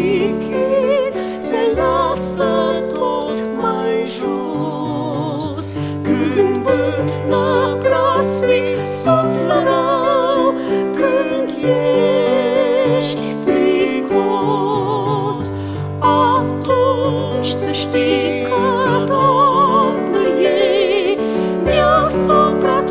chin se lasă tot mai jos. Când vânt năprasnic suflă rău, când ești fricos, atunci să știi că Domnul e deasupra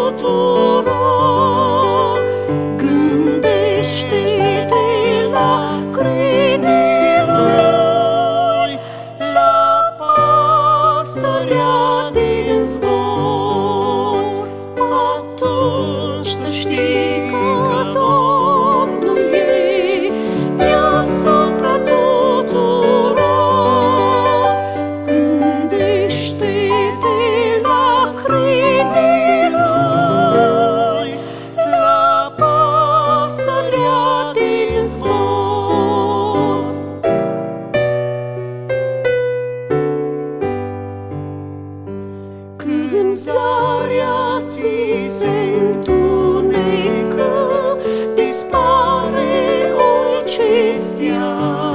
tuturor. Gândește-te la crinile Lui, la pasărea din zbor. Atunci să știi că Domnul e deasupra tuturor. Gândește-te la crinile Lui, la pasărea din zbor. Când zarea ți se întunecă, dispare orice stea,